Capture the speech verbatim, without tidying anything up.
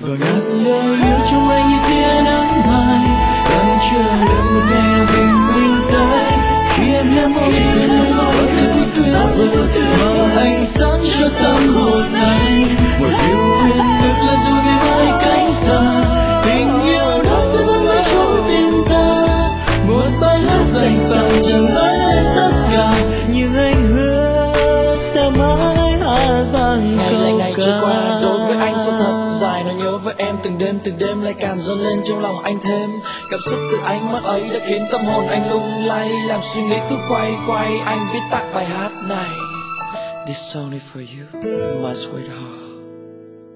và ngàn lời yêu trong anh như tia nắng mai đang chờ đợi một ngày nào bình minh tới khi em hé môi cười bao giây phút tuyệt vời mà anh sáng cho tâm hồn anh một điều quên được là dù ngày mai cách xa tình yêu đó sẽ vẫn mãi trong tim ta một bài hát dành tặng chẳng nói lên tất cả nhưng anh hứa sẽ mãi hát vang ngày lại ngày trôi qua ca. đối với anh sẽ thật dài nỗi nhớ với em từng đêm từng đêm lại càng dâng lên trong lòng anh thêm cảm xúc từ ánh mắt ấy đã khiến tâm hồn anh lung lay làm suy nghĩ cứ quay quay anh viết tặng bài hát này. This song is for you, my sweetheart.